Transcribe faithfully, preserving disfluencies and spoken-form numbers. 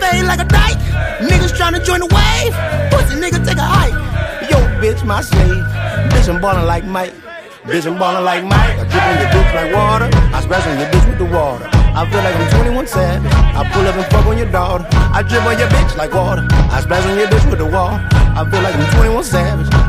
laid like a dyke. Niggas tryna join the wave. Pussy nigga take a hike. Yo, bitch, my slave. Bitch, I'm ballin' like Mike. Bitch, I'm ballin' like Mike. I drip on your bitch like water. I splash on your bitch with the water. I feel like I'm twenty-one Savage. I pull up and fuck on your daughter. I drip on your bitch like water. I splash on your bitch with the water. I feel like I'm twenty-one Savage.